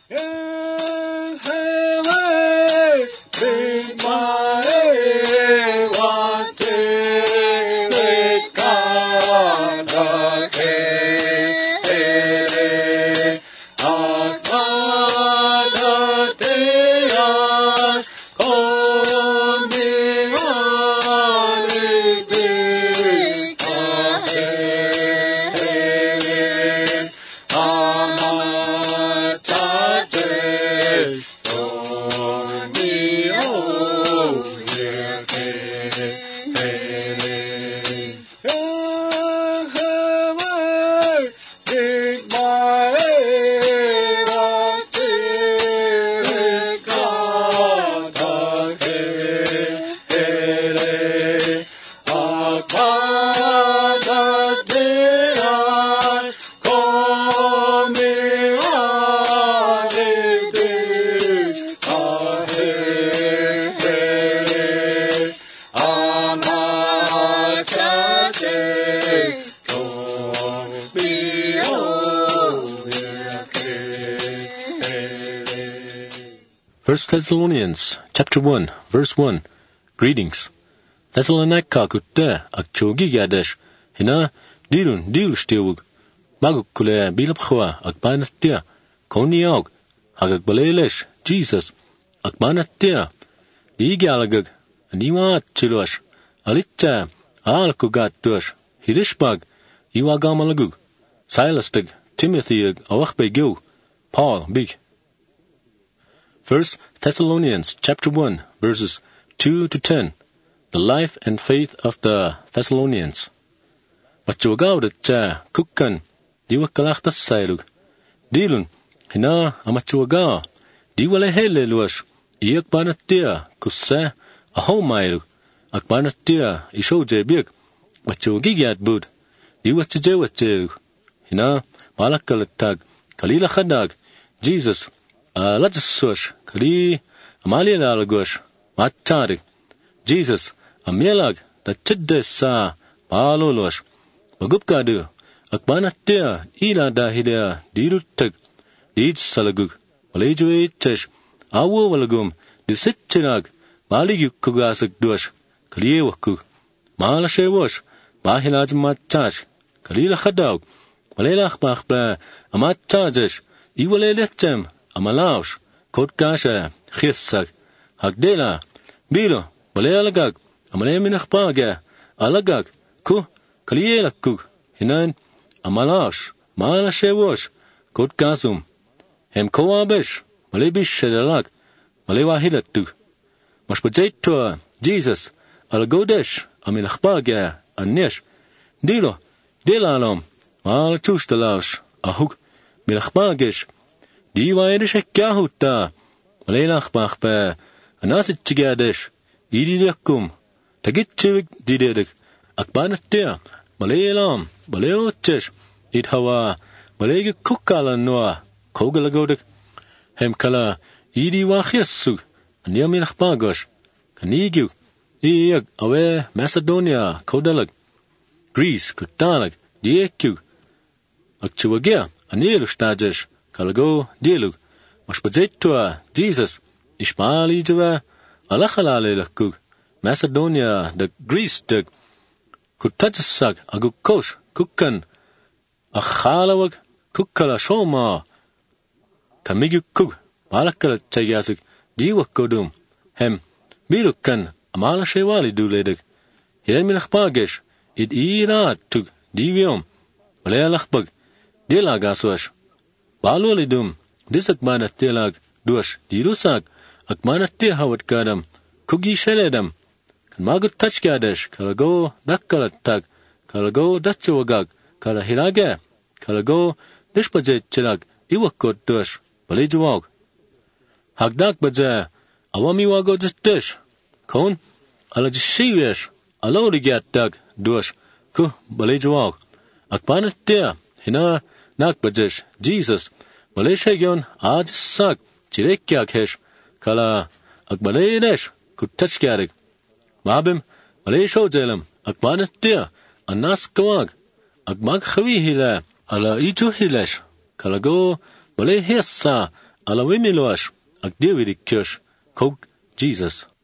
1 Thessalonians chapter 1 verse 1. Greetings. Thessalonica kutta akchogi gadesh hina dilun stewug magukule bilabkhwa akbanatia koniog hagagbalelesh Jesus akbanatia digalagag niwa chilosh alitta alkugattush hidishbag iwagamalagug Silastig Timothy awachbegu Paul big. 1 Thessalonians chapter 1 verses 2 to 10. The life and faith of the Thessalonians. Machuagauda kukkan diwakalachtas sailug. Dilun hina amachuaga diwale heleluash iakbanatia kusse ahomailug akbanatia ishojebig machuagigat bud diwachejewacheg hina malakalatag kalila khadag Jesus Lajasush, Kali, Amalia Alagush, Matarik, Jesus, Amelag, the Chidesa, Palolosh, Magupkadu, Akbanatia, Ila Dahidea, Dirutek, Dij Salagug, Malaju Chesh, Awu Valagum, Disitchinag, Maligu Kugasak Dush, Kaliewaku, Malashe Wash, Mahilaj Matash, Kalila Khadog, Malelach Bachba, Amat Charges, Iwalelechem, Amalaush, Kotkasha, Chissak, Hagdela, Bilo, Malealagag, Amaleminachpaga, Alagag, Ku, Kalielakug, Hinan, Amalaush, Malashewosh, Kotkasum, Hem Koabesh, Malebish Shedalag, Malewahilatug, Mashpajetua, Jesus, Alagodesh, Aminachpaga, Anesh, Dilo, Delalom, Malachustalaush, Ahuk, Milachpagesh, Diwaidish Kahuta, Malelach Bachba, Anasit Chigadish, Ididakum, Tagitchivik Dididik, Akbanatia, Malelam, Maleotish, Idhawa, Malega Kukala Noa, Kogalagodik, Hemkala, Idi Wachiasug, Aniaminach Bagosh, Kanigu, Iag, Awe, Macedonia, Kodalag, Greece, Kutalag, Diekug, Akchuagia, Anilushtajish, Kalago, Dialug, Mashpajetua, Jesus, Ishmali Java, Alachalale Lakug, Macedonia, the Greece, the Kutajasak, Agukosh, Kukan, Achalawag, Kukala Shoma, Kamigu Kug, Malakala Chayasik, Diwakodum, Hem, Bilukan, Amala Shewali Duledig, Yeminach Pagesh, Id Irat Tug, Divium, Malealachbug, Dilagaswash, Balolidum, Disakmanatelag, Dush, Dirusak, Akmanatehawat Kadam, Kugi Sheledam, Kamagut Tachkadash, Kalago, Dakalatak, Kalago, Dachawagag, Kalahiraga, Kalago, Dishpajet Chilag, Iwakot Dush, Balejawag. Hagdak Baja, Awamiwago Dish, Kon, Alajishivish, Alorigat Dag, Dush, Ku, Balejawag, Akmanatea, Hina, Nakbajish, Jesus, Maleshagion, Aj Sak, Chirekiakesh, Kala, Akbaledesh, Kutachkarik, Mabim, Malesho Jelem, Akmanatia, Anaskawag, Akmak Hila, Ala Itu Hilesh, Kalago, Malehesa, ala wimiloash, ag David kish, cog Jesus.